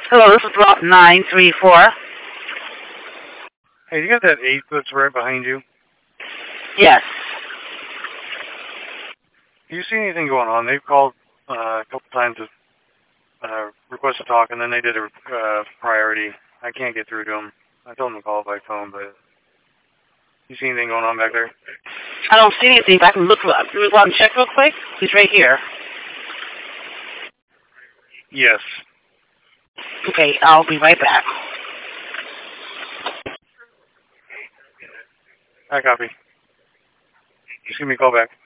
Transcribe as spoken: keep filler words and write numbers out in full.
Hello, this is block nine three four. Hey, you got that eight that's right behind you? Yes. Do you see anything going on? They've called uh, a couple times to uh, request to talk, and then they did a uh, priority. I can't get through to them. I told them to call by phone, but you see anything going on back there? I don't see anything, but I can look. Can we go out and check real quick? He's right here. Yes. Okay, I'll be right back. I copy. Just give me a call back.